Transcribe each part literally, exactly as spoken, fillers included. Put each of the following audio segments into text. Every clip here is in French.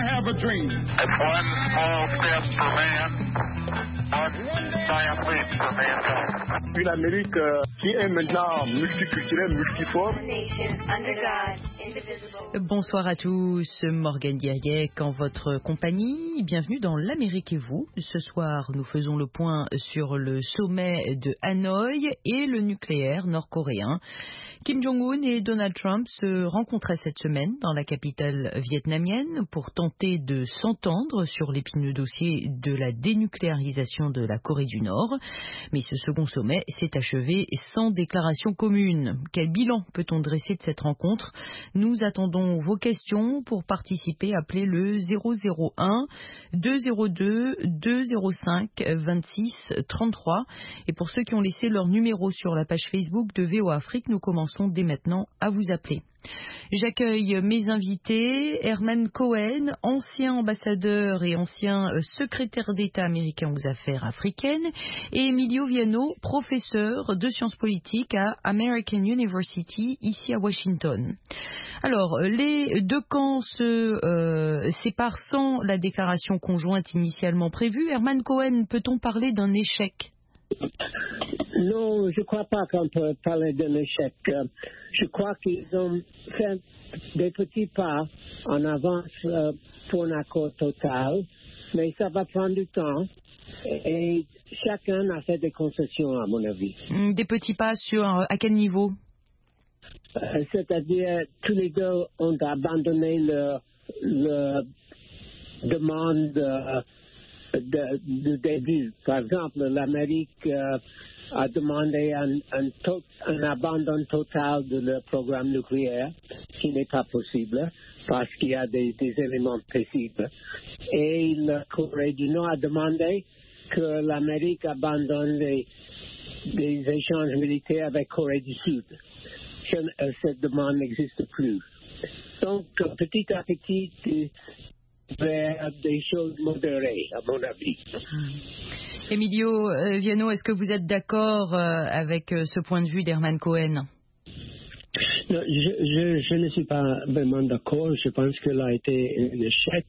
I have a dream. It's one small step for man, one giant leap for mankind. Une Amérique euh, qui est maintenant multiculturelle, multiforme. Bonsoir à tous, Morgane Guerriec en votre compagnie. Bienvenue dans l'Amérique et vous. Ce soir, nous faisons le point sur le sommet de Hanoï et le nucléaire nord-coréen. Kim Jong-un et Donald Trump se rencontraient cette semaine dans la capitale vietnamienne pour tenter de s'entendre sur l'épineux dossier de la dénucléarisation de la Corée du Nord. Mais ce second sommet s'est achevé sans déclaration commune. Quel bilan peut-on dresser de cette rencontre ? Nous attendons vos questions. Pour participer, appelez le zéro zéro un deux zéro deux deux zéro cinq vingt-six trente-trois. Et pour ceux qui ont laissé leur numéro sur la page Facebook de V O A Afrique, nous commençons dès maintenant à vous appeler. J'accueille mes invités, Herman Cohen, ancien ambassadeur et ancien secrétaire d'État américain aux affaires africaines, et Emilio Viano, professeur de sciences politiques à American University, ici à Washington. Alors, les deux camps se euh, séparent sans la déclaration conjointe initialement prévue. Herman Cohen, peut-on parler d'un échec ? Non, je ne crois pas qu'on peut parler d'un échec. Je crois qu'ils ont fait des petits pas en avance pour un accord total, mais ça va prendre du temps et chacun a fait des concessions, à mon avis. Des petits pas sur à quel niveau ? C'est-à-dire, tous les deux ont abandonné leur, leur demande de, de, de début. Par exemple, l'Amérique euh, a demandé un, un, to- un abandon total de leur programme nucléaire, ce qui n'est pas possible parce qu'il y a des, des éléments possibles. Et la Corée du Nord a demandé que l'Amérique abandonne les, les échanges militaires avec la Corée du Sud. Cette demande n'existe plus. Donc, petit à petit, vers des choses modérées, à mon avis. Emilio euh, Viano, est-ce que vous êtes d'accord euh, avec euh, ce point de vue d'Herman Cohen ? Non, je, je, je ne suis pas vraiment d'accord. Je pense qu'il a été un échec,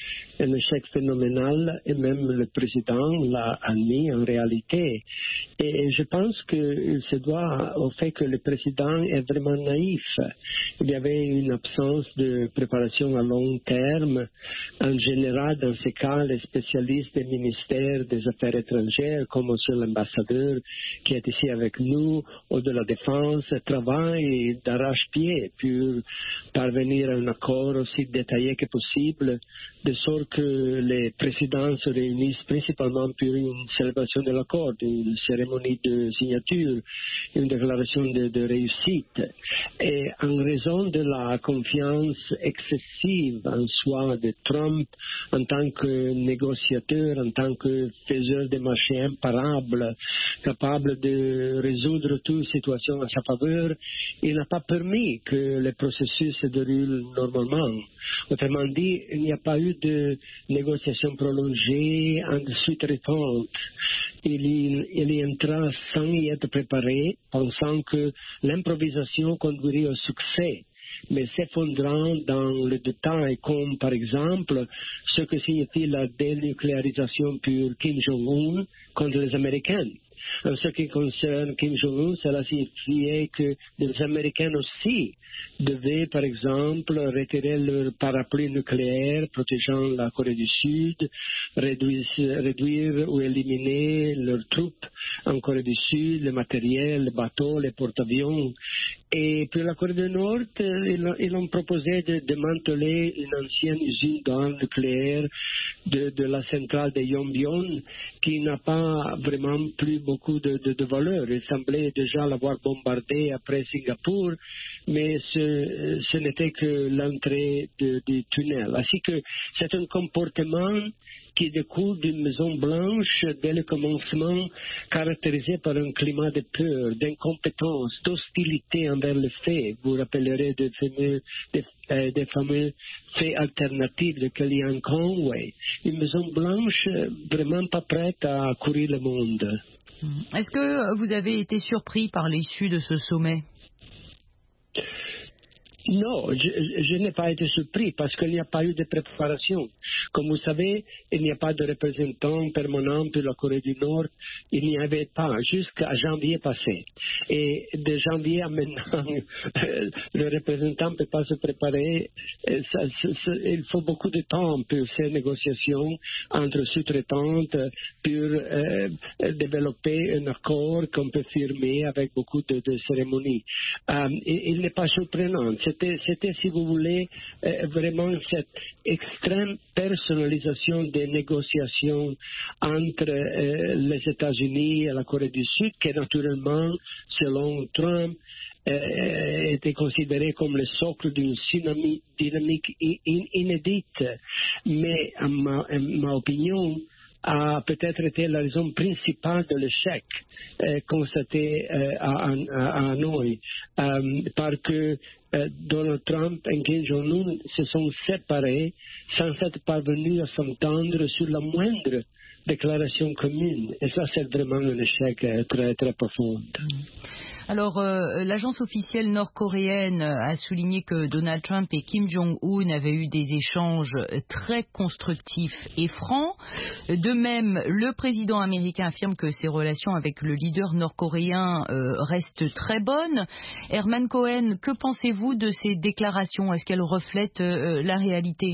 un échec phénoménal, et même le président l'a admis en réalité. Et je pense qu'il se doit au fait que le président est vraiment naïf. Il y avait une absence de préparation à long terme. En général, dans ces cas, les spécialistes des ministères des Affaires étrangères, comme aussi l'ambassadeur qui est ici avec nous, ou de la Défense, travaillent d'arrache-pied pour parvenir à un accord aussi détaillé que possible, de sorte que les présidents se réunissent principalement pour une célébration de l'accord, une cérémonie de signature, une déclaration de, de réussite. Et en raison de la confiance excessive en soi de Trump en tant que négociateur, en tant que faiseur de marchés imparables, capable de résoudre toute situation à sa faveur, il n'a pas permis que le processus se déroule normalement. Autrement dit, il n'y a pas eu de négociation prolongée en suite récente. Il y, il y entra sans y être préparé, pensant que l'improvisation conduirait au succès, mais s'effondrant dans le détail, comme par exemple ce que signifie la dénucléarisation pour Kim Jong-un contre les Américains. En ce qui concerne Kim Jong-un, cela signifiait que les Américains aussi devaient, par exemple, retirer leur parapluie nucléaire protégeant la Corée du Sud, réduire, réduire ou éliminer leurs troupes en Corée du Sud, le matériel, les bateaux, les porte-avions. Et pour la Corée du Nord, ils, ils ont proposé de démanteler une ancienne usine d'armes nucléaires de, de la centrale de Yongbyon, qui n'a pas vraiment plus beaucoup de, de, de valeur. Il semblait déjà l'avoir bombardé après Singapour, mais ce, ce n'était que l'entrée de, du tunnel. Ainsi que c'est un comportement qui découle d'une Maison Blanche dès le commencement, caractérisé par un climat de peur, d'incompétence, d'hostilité envers les faits. Vous rappellerez des fameux, des, euh, des fameux faits alternatifs de Kellyanne Conway. Une Maison Blanche vraiment pas prête à courir le monde. Est-ce que vous avez été surpris par l'issue de ce sommet ? Non, je, je n'ai pas été surpris parce qu'il n'y a pas eu de préparation. Comme vous savez, il n'y a pas de représentant permanent pour la Corée du Nord. Il n'y avait pas jusqu'à janvier passé. Et de janvier à maintenant, le représentant ne peut pas se préparer. Ça, ça, ça, il faut beaucoup de temps pour ces négociations entre sous-traitantes, pour euh, développer un accord qu'on peut firmer avec beaucoup de, de cérémonies. Euh, il, il n'est pas surprenant. C'était, c'était, si vous voulez, euh, vraiment cette extrême personnalisation des négociations entre euh, les États-Unis et la Corée du Sud, qui naturellement, selon Trump, euh, était considéré comme le socle d'une dynamique, dynamique in, inédite. Mais, à ma, à ma opinion, a peut-être été la raison principale de l'échec euh, constaté euh, à, à, à Hanoï, euh, parce que euh, Donald Trump et Kim Jong-un se sont séparés sans être parvenus à s'entendre sur la moindre déclaration commune. Et ça, c'est vraiment un échec euh, très, très profond. Alors, euh, l'agence officielle nord-coréenne a souligné que Donald Trump et Kim Jong-un avaient eu des échanges très constructifs et francs. De même, le président américain affirme que ses relations avec le leader nord-coréen euh, restent très bonnes. Herman Cohen, que pensez-vous de ces déclarations? Est-ce qu'elles reflètent euh, la réalité?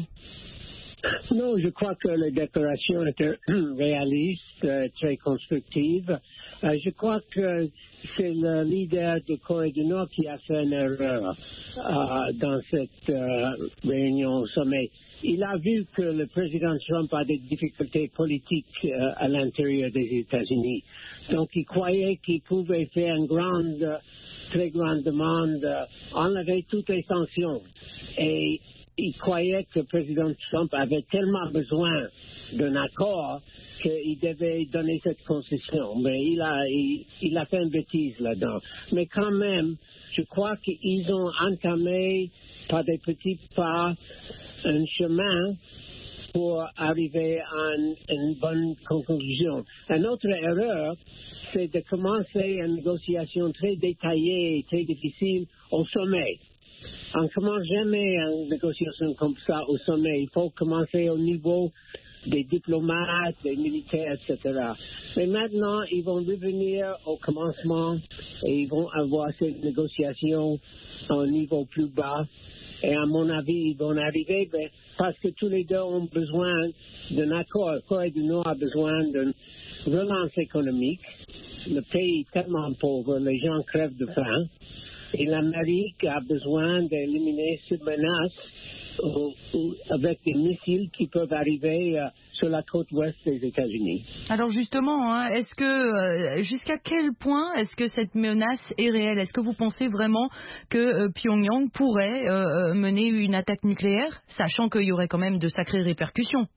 Non, je crois que les déclarations étaient réalistes, euh, très constructives. Euh, je crois que c'est le leader de Corée du Nord qui a fait une erreur euh, dans cette euh, réunion au sommet. Il a vu que le président Trump a des difficultés politiques euh, à l'intérieur des États-Unis. Donc, il croyait qu'il pouvait faire une grande, très grande demande, euh, enlever toutes les sanctions. Et il croyait que le président Trump avait tellement besoin d'un accord qu'il devait donner cette concession. Mais il a, il, il a fait une bêtise là-dedans. Mais quand même, je crois qu'ils ont entamé par des petits pas un chemin pour arriver à une, une bonne conclusion. Une autre erreur, c'est de commencer une négociation très détaillée et très difficile au sommet. On ne commence jamais une négociation comme ça au sommet. Il faut commencer au niveau des diplomates, des militaires, et cetera. Mais maintenant, ils vont revenir au commencement et ils vont avoir cette négociation à un niveau plus bas. Et à mon avis, ils vont arriver parce que tous les deux ont besoin d'un accord. La Corée du Nord a besoin d'une relance économique. Le pays est tellement pauvre, les gens crèvent de faim. Et l'Amérique a besoin d'éliminer cette menace euh, avec des missiles qui peuvent arriver euh, sur la côte ouest des États-Unis. Alors justement, hein, est-ce que euh, jusqu'à quel point est-ce que cette menace est réelle? Est-ce que vous pensez vraiment que euh, Pyongyang pourrait euh, mener une attaque nucléaire, sachant qu'il y aurait quand même de sacrées répercussions?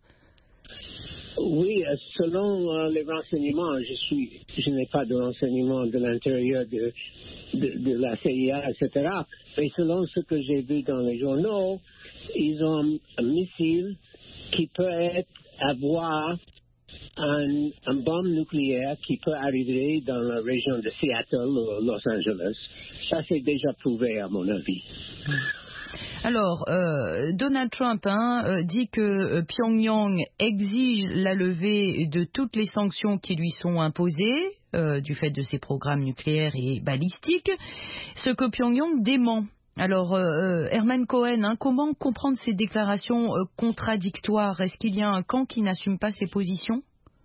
Oui, selon euh, les renseignements, je suis, je n'ai pas de renseignements de l'intérieur de, de, de la C I A, et cetera. Mais selon ce que j'ai vu dans les journaux, ils ont un missile qui peut être, avoir un, un bombe nucléaire qui peut arriver dans la région de Seattle ou Los Angeles. Ça, c'est déjà prouvé, à mon avis. Alors, euh, Donald Trump hein, euh, dit que euh, Pyongyang exige la levée de toutes les sanctions qui lui sont imposées euh, du fait de ses programmes nucléaires et balistiques, ce que Pyongyang dément. Alors, euh, Herman Cohen, hein, comment comprendre ces déclarations euh, contradictoires? Est-ce qu'il y a un camp qui n'assume pas ses positions?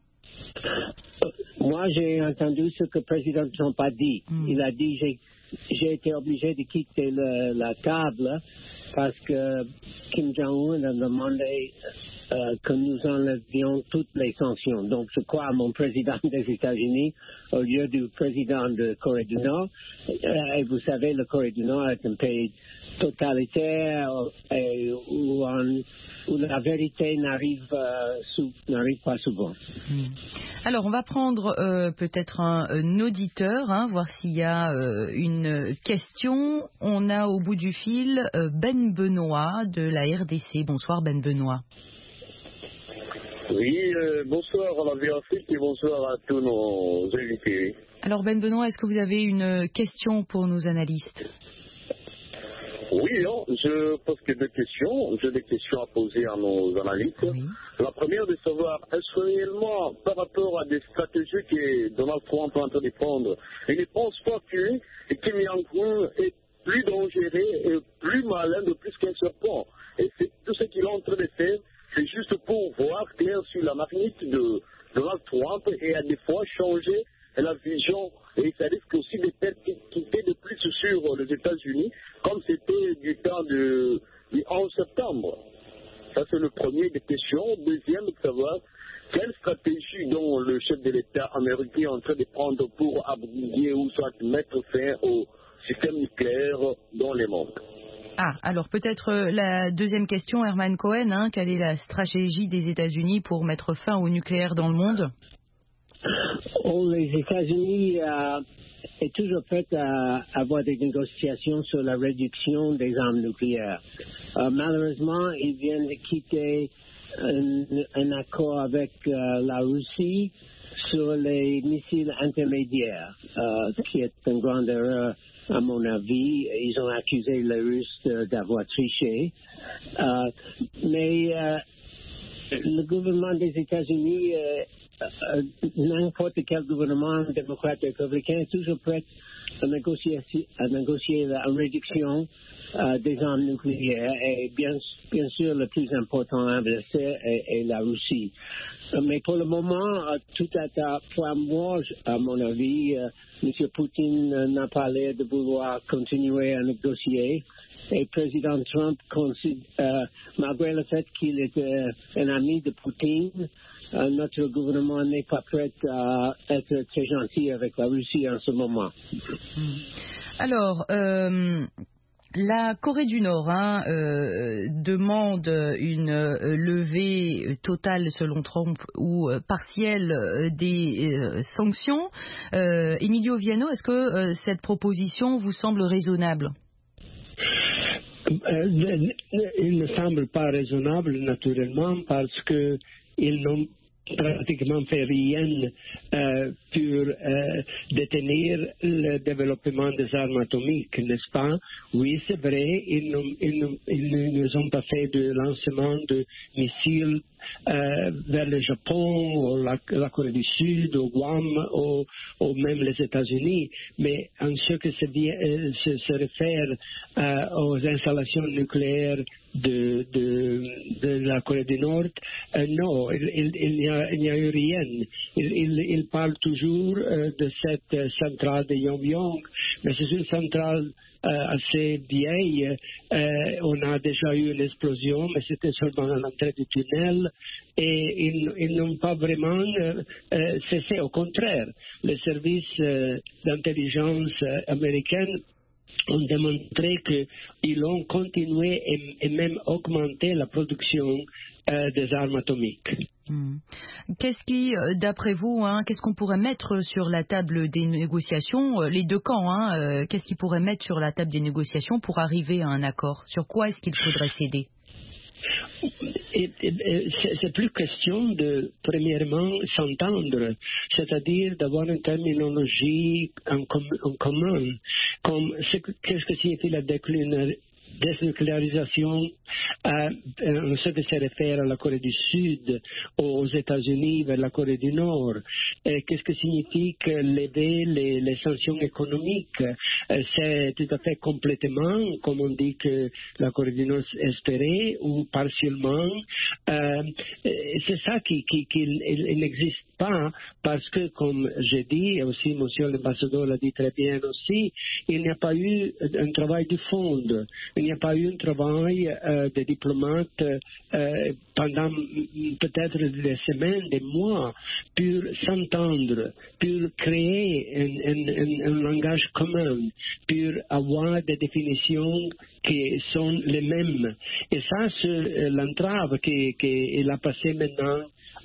Moi, j'ai entendu ce que le président Trump a dit. Mm. Il a dit j'ai, j'ai été obligé de quitter le, la table parce que Kim Jong-un a demandé euh, que nous enlevions toutes les sanctions. Donc, je crois à mon président des États-Unis au lieu du président de Corée du Nord. Et vous savez, la Corée du Nord est un pays totalitaire et où, on, où la vérité n'arrive, euh, sous, n'arrive pas souvent. Mmh. Alors, on va prendre euh, peut-être un, un auditeur, hein, voir s'il y a euh, une question. On a au bout du fil euh, Ben Benoît de la R D C. Bonsoir Ben Benoît. Oui, euh, bonsoir à la V Afrique et bonsoir à tous nos invités. Alors Ben Benoît, est-ce que vous avez une question pour nos analystes? Oui, hein, je pose que deux questions. J'ai des questions à poser à nos analystes. Oui. La première de savoir, est-ce que réellement, par rapport à des stratégies que Donald Trump est en train de prendre, il ne pense pas que Kim Jong-un est plus dangereux et plus malin de plus qu'un serpent. Et c'est tout ce qu'il est en train de faire, c'est juste pour voir clair sur la magnitude de Donald Trump et à des fois changer la vision, et ça risque aussi de persécuter de plus sur les États-Unis, comme c'était du temps de, du onze septembre. Ça, c'est le premier des questions. Deuxième, de savoir quelle stratégie dont le chef de l'État américain est en train de prendre pour abroger ou soit mettre fin au système nucléaire dans le monde. Ah, alors peut-être euh, la deuxième question, Herman Cohen, hein, quelle est la stratégie des États-Unis pour mettre fin au nucléaire dans le monde? Oh, les États-Unis euh, est toujours prêts à avoir des négociations sur la réduction des armes nucléaires. Euh, malheureusement, ils viennent de quitter un, un accord avec euh, la Russie sur les missiles intermédiaires, euh, qui est une grande erreur à mon avis. Ils ont accusé les Russes d'avoir triché. Euh, mais euh, le gouvernement des États-Unis, euh, euh, n'importe quel gouvernement démocrate républicain est toujours prêt à négocier, à négocier la réduction euh, des armes nucléaires. Et bien, bien sûr, le plus important adversaire est, est la Russie. Mais pour le moment, tout est à point mort, à mon avis. M. Poutine n'a pas l'air de vouloir continuer à négocier. Et le président Trump, euh, malgré le fait qu'il était un ami de Poutine, euh, notre gouvernement n'est pas prêt à être très gentil avec la Russie en ce moment. Alors, euh... la Corée du Nord hein, euh, demande une euh, levée totale, selon Trump, ou euh, partielle euh, des euh, sanctions. Euh, Emilio Viano, est-ce que euh, cette proposition vous semble raisonnable? euh, Il ne semble pas raisonnable, naturellement, parce qu'ils n'ont pratiquement fait rien euh, pour euh, détenir le développement des armes atomiques, n'est-ce pas? Oui, c'est vrai, ils, n'ont, ils, n'ont, ils ne nous ont pas fait de lancement de missiles euh, vers le Japon, ou la, la Corée du Sud, au Guam, ou, ou même les États-Unis, mais en ce qui se, euh, se, se réfère euh, aux installations nucléaires de, de, de la Corée du Nord, euh, non, il, il, il n'y a, il n'y a eu rien. Il, il, il parle toujours euh, de cette centrale de Yongbyon, mais c'est une centrale euh, assez vieille. Euh, on a déjà eu une explosion, mais c'était seulement à l'entrée du tunnel, et ils, ils n'ont pas vraiment euh, euh, cessé. Au contraire, les services euh, d'intelligence euh, américaines ont démontré qu'ils ont continué et, et même augmenté la production euh, des armes atomiques. Hmm. Qu'est-ce qui, d'après vous, hein, qu'est-ce qu'on pourrait mettre sur la table des négociations, les deux camps, hein, euh, qu'est-ce qu'ils pourraient mettre sur la table des négociations pour arriver à un accord? Sur quoi est-ce qu'il faudrait céder? Et, et, et, c'est, c'est plus question de, premièrement, s'entendre, c'est-à-dire d'avoir une terminologie en, com, en commun, comme ce, qu'est-ce que signifie la déclinaison, désnucléarisation euh, en ce qui se réfère à la Corée du Sud, aux États-Unis vers la Corée du Nord. Et qu'est-ce que signifie que lever les, les sanctions économiques? euh, C'est tout à fait complètement, comme on dit que la Corée du Nord espérait, ou partiellement. Euh, c'est ça qui, qui, qui il, il n'existe pas, parce que, comme j'ai dit, et aussi monsieur l'ambassadeur l'a dit très bien aussi, il n'y a pas eu un travail de fond. Il n'y a pas eu un travail euh, de diplomate euh, pendant peut-être des semaines, des mois, pour s'entendre, pour créer un, un, un, un langage commun, pour avoir des définitions qui sont les mêmes. Et ça, c'est l'entrave qu'il a passé maintenant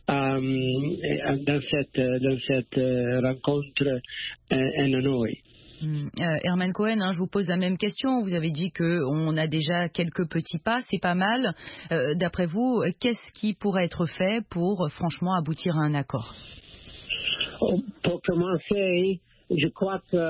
euh, dans cette, dans cette rencontre euh, en Hanoï. Euh, Herman Cohen, hein, je vous pose la même question. Vous avez dit qu'on a déjà quelques petits pas, c'est pas mal. Euh, d'après vous, qu'est-ce qui pourrait être fait pour euh, franchement aboutir à un accord? Pour commencer, je crois que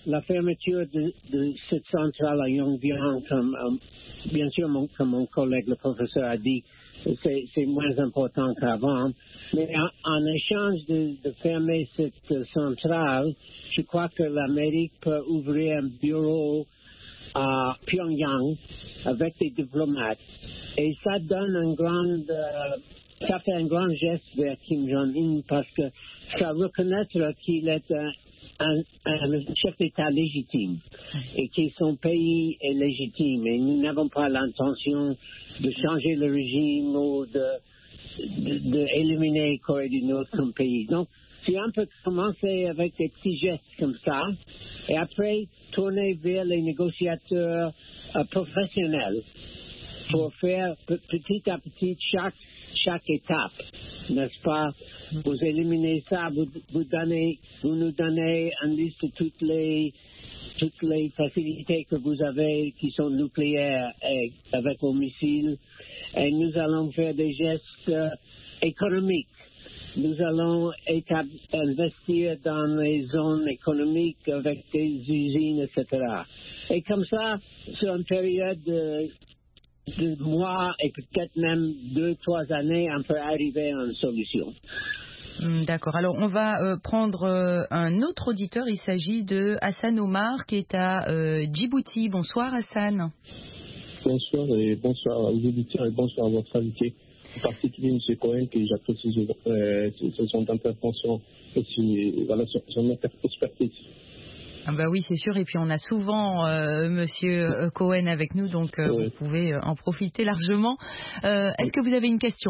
la fermeture de, de cette centrale à Yongbyon, comme euh, bien sûr mon, comme mon collègue le professeur a dit, c'est, c'est moins important qu'avant. Mais en, en échange de, de fermer cette centrale, je crois que l'Amérique peut ouvrir un bureau à Pyongyang avec des diplomates. Et ça donne un grand, euh, ça fait un grand geste vers Kim Jong-un parce que ça reconnaître qu'il est un, un, un chef d'État légitime et que son pays est légitime. Et nous n'avons pas l'intention de changer le régime ou de, de, de éliminer Corée du Nord comme pays. Donc, c'est un peu commencer avec des petits gestes comme ça et après tourner vers les négociateurs euh, professionnels pour faire p- petit à petit chaque, chaque étape, n'est-ce pas? Vous éliminez ça, vous, vous, donnez, vous nous donnez une liste de toutes les, toutes les facilités que vous avez qui sont nucléaires et avec vos missiles et nous allons faire des gestes euh, économiques. Nous allons étab- investir dans les zones économiques avec des usines, et cetera. Et comme ça, sur une période de, de mois et peut-être même deux, trois années, on peut arriver à une solution. D'accord. Alors, on va euh, prendre euh, un autre auditeur. Il s'agit de Hassan Omar qui est à euh, Djibouti. Bonsoir, Hassan. Bonsoir et bonsoir aux auditeurs et bonsoir à votre invité. En particulier M. Cohen, que j'apprécie euh, son intervention et son, voilà, son expertise. Ah bah oui, c'est sûr. Et puis on a souvent euh, Monsieur Cohen avec nous, donc euh, oui. Vous pouvez en profiter largement. Euh, est-ce que vous avez une question?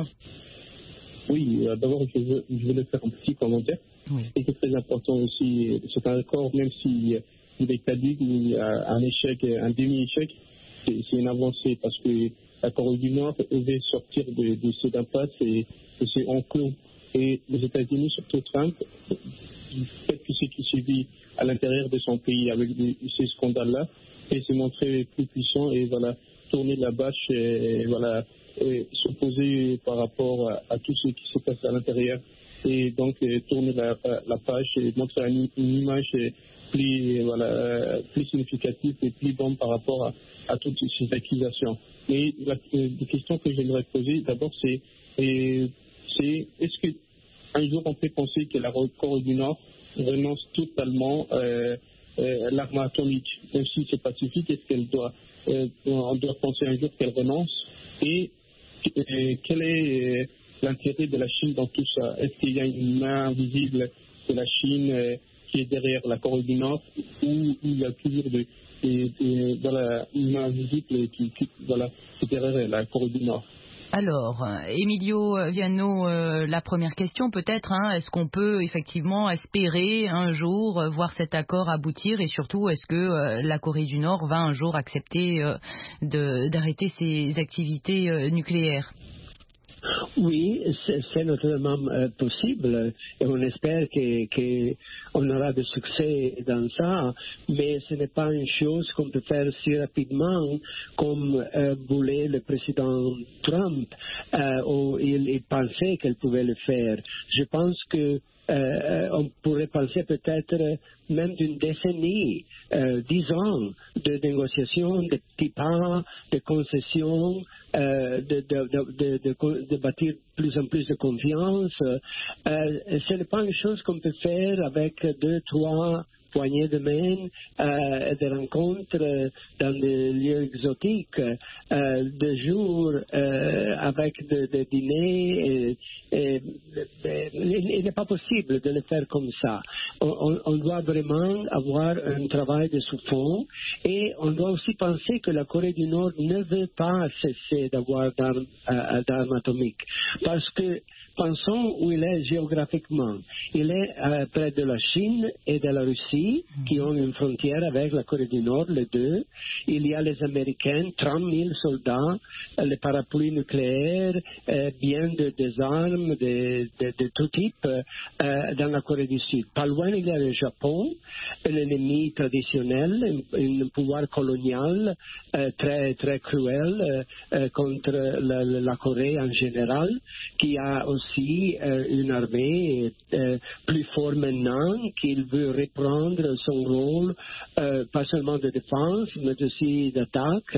Oui, euh, d'abord je, veux, je voulais faire un petit commentaire. Oui. Et c'est très important aussi. C'est un accord, même s'il si est caduc, un échec, un demi-échec, c'est, c'est une avancée parce que la Corée du Nord devait sortir de, de cette impasse et, et c'est enclos. Et les États-Unis, surtout Trump, fait que ce qui subit à l'intérieur de son pays avec des, ces scandales-là, et s'est montré plus puissant et voilà, tourner la bâche et, et voilà, et s'opposer par rapport à, à tout ce qui se passe à l'intérieur. Et donc et tourner la, la page et montrer une, une image plus, voilà, plus significative et plus bonne par rapport à, à toutes ces accusations. Mais la, la question que j'aimerais poser d'abord, c'est, et, c'est est-ce qu'un jour on peut penser que la Corée du Nord renonce totalement euh, euh, l'arme atomique, même si c'est pacifique, est-ce qu'elle doit, euh, on doit penser un jour qu'elle renonce et, et quel est euh, l'intérêt de la Chine dans tout ça? Est-ce qu'il y a une main visible de la Chine euh, qui est derrière la Corée du Nord ou il y a toujours de, de, de, voilà, une main visible qui, qui, voilà, qui est derrière la Corée du Nord? Alors, Emilio Viano, euh, la première question peut-être, hein, est-ce qu'on peut effectivement espérer un jour euh, voir cet accord aboutir et surtout est-ce que euh, la Corée du Nord va un jour accepter euh, de, d'arrêter ses activités euh, nucléaires? Oui, c'est, c'est naturellement euh, possible et on espère qu'on aura de succès dans ça, mais ce n'est pas une chose qu'on peut faire si rapidement comme euh, voulait le président Trump, euh, où il, il pensait qu'elle pouvait le faire. Je pense que Euh, on pourrait penser peut-être même d'une décennie, euh, dix ans de négociations, de petits pas, de concessions, euh, de, de, de, de, de bâtir plus en plus de confiance. Euh, ce n'est pas une chose qu'on peut faire avec deux, trois poignées de main, euh, des rencontres dans des lieux exotiques, euh, de jours euh, avec des de dîners. Et, et, et, il n'est pas possible de le faire comme ça. On, on doit vraiment avoir un travail de sous-fond et on doit aussi penser que la Corée du Nord ne veut pas cesser d'avoir d'armes, euh, d'armes atomiques parce que pensons où il est géographiquement. Il est euh, près de la Chine et de la Russie, qui ont une frontière avec la Corée du Nord, les deux. Il y a les Américains, trente mille soldats, euh, les parapluies nucléaires, euh, bien de, des armes de, de, de tout type euh, dans la Corée du Sud. Pas loin, il y a le Japon, l'ennemi traditionnel, un, un pouvoir colonial euh, très, très cruel euh, euh, contre la, la Corée en général, qui a aussi aussi euh, une armée euh, plus forte maintenant, qu'il veut reprendre son rôle, euh, pas seulement de défense, mais aussi d'attaque.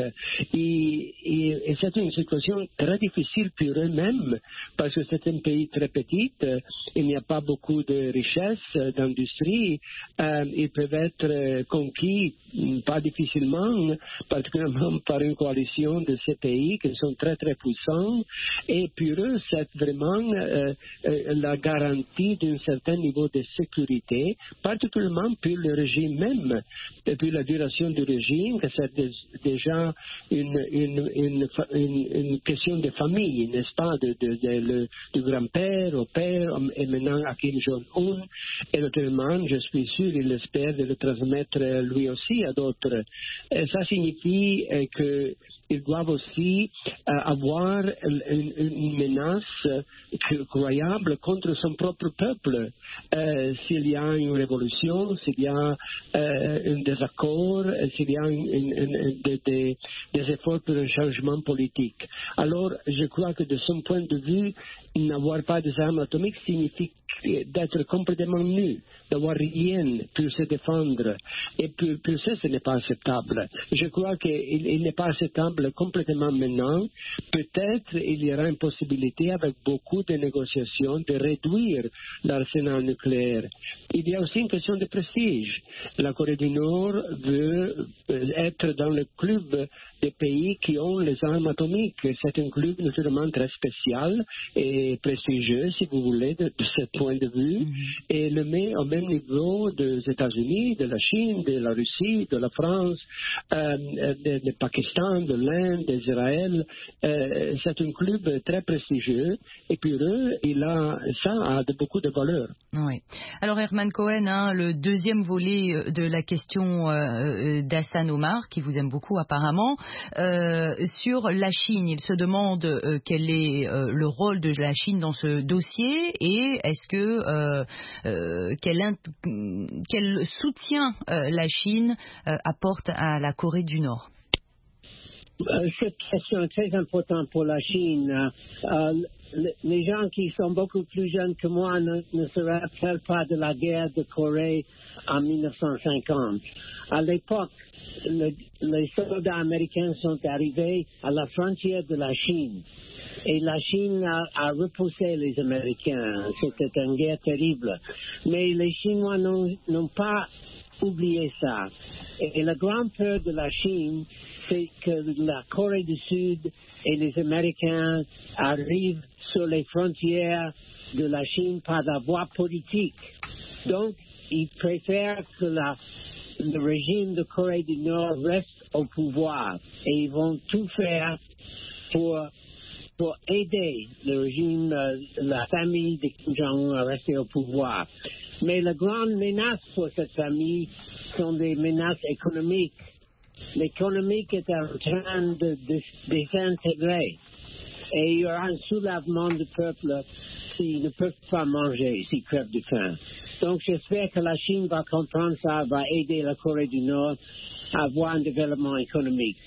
Et, et, et c'est une situation très difficile pour eux-mêmes, parce que c'est un pays très petit, euh, il n'y a pas beaucoup de richesses, d'industrie, euh, ils peuvent être conquis pas difficilement, particulièrement par une coalition de ces pays qui sont très très puissants, et pour eux c'est vraiment euh, euh, la garantie d'un certain niveau de sécurité, particulièrement pour le régime même, et puis la duration du régime, que c'est des, déjà une, une, une, une, une question de famille, n'est-ce pas, de, de, de, de, du grand-père au père, et maintenant à Kim Jong-un, et naturellement, je suis sûr, il espère de le transmettre lui aussi à d'autres. Et ça signifie euh, que ils doivent aussi euh, avoir une, une menace euh, croyable contre son propre peuple. Euh, s'il y a une révolution, s'il y a euh, un désaccord, s'il y a une, une, une, des, des, des efforts pour un changement politique. Alors, je crois que de son point de vue, n'avoir pas des armes atomiques signifie d'être complètement nu, d'avoir rien pour se défendre. Et pour, pour ça, ce n'est pas acceptable. Je crois qu'il il n'est pas acceptable complètement maintenant. Peut-être il y aura une possibilité, avec beaucoup de négociations, de réduire l'arsenal nucléaire. Il y a aussi une question de prestige. La Corée du Nord veut être dans le club des pays qui ont les armes atomiques. C'est un club naturellement très spécial et prestigieux, si vous voulez, de, de ce point de vue, mm-hmm. et le met au même niveau des États-Unis, de la Chine, de la Russie, de la France, euh, du Pakistan, de l'Inde, d'Israël. Euh, c'est un club très prestigieux, et pour eux, il a, ça a de, beaucoup de valeur. Oui. Alors Herman Cohen, hein, le deuxième volet de la question euh, d'Hassan Omar, qui vous aime beaucoup apparemment, euh, sur la Chine. Il se demande euh, quel est euh, le rôle de la Chine dans ce dossier, et est-ce que euh, euh, quel, quel soutien euh, la Chine euh, apporte à la Corée du Nord? Cette question est très importante pour la Chine. Euh, les gens qui sont beaucoup plus jeunes que moi ne, ne se rappellent pas de la guerre de Corée en mille neuf cent cinquante. À l'époque, le, les soldats américains sont arrivés à la frontière de la Chine. Et la Chine a, a repoussé les Américains. C'était une guerre terrible. Mais les Chinois n'ont pas oublié ça. Et, et la grande peur de la Chine, c'est que la Corée du Sud et les Américains arrivent sur les frontières de la Chine par la voie politique. Donc, ils préfèrent que la, le régime de Corée du Nord reste au pouvoir. Et ils vont tout faire pour, pour aider le régime, euh, la famille de Kim Jong-un à rester au pouvoir. Mais la grande menace pour cette famille sont des menaces économiques. L'économie est en train de, de, de s'intégrer, et il y aura un soulèvement du peuple s'ils ne peuvent pas manger, s'ils crèvent de faim. Donc j'espère que la Chine va comprendre ça, va aider la Corée du Nord à avoir un développement économique.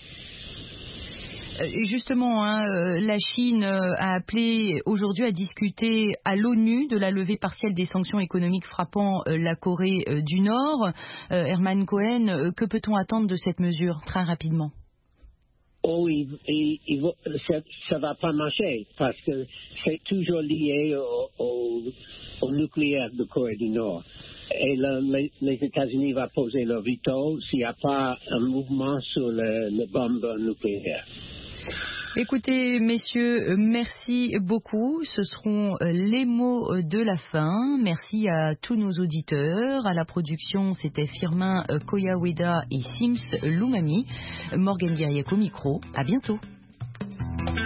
Justement, hein, la Chine a appelé aujourd'hui à discuter à l'ONU de la levée partielle des sanctions économiques frappant la Corée du Nord. Euh, Herman Cohen, que peut-on attendre de cette mesure, très rapidement? Oh, il, il, il, ça ne va pas marcher, parce que c'est toujours lié au, au, au nucléaire de Corée du Nord. Et le, les, les États-Unis vont poser leur veto s'il n'y a pas un mouvement sur le, le bombe nucléaire. Écoutez, messieurs, merci beaucoup. Ce seront les mots de la fin. Merci à tous nos auditeurs. À la production, c'était Firmin Koyaweda et Sims Lumami. Morgan Guerrier au micro. À bientôt.